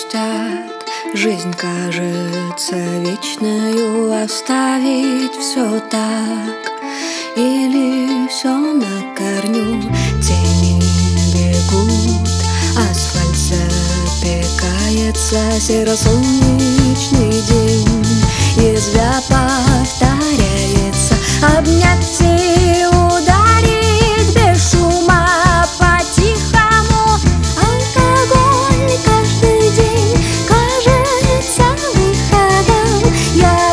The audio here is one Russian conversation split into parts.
грустят. Жизнь кажется вечною, оставить все так или все на корню. Тени бегут, асфальт запекается, серо-солнечный день язвя повторяется. Обнять и ударить без шума по-тихому. Алкоголь каждый день кажется выходом. Я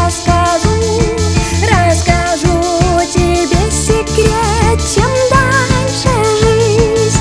расскажу тебе секрет. Чем дальше жизнь,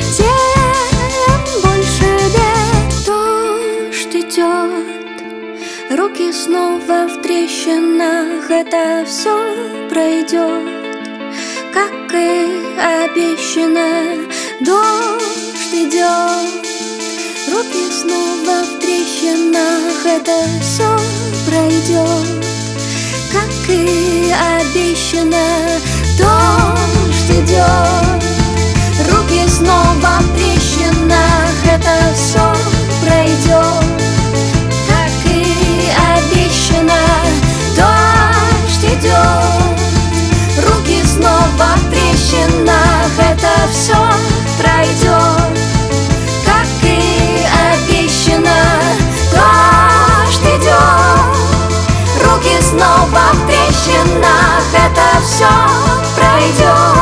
тем больше бед. Дождь идет, руки снова в трещинах. Это все пройдет, как и обещано. Дождь идет, руки снова в трещинах. Это все пройдет, как и обещано. Дождь идет, руки снова в трещинах. Это все пройдет, как и обещано. Дождь идет, руки снова в трещинах. Это все пройдет, как и обещано. Дождь идет, руки снова в трещинах. Это все пройдет,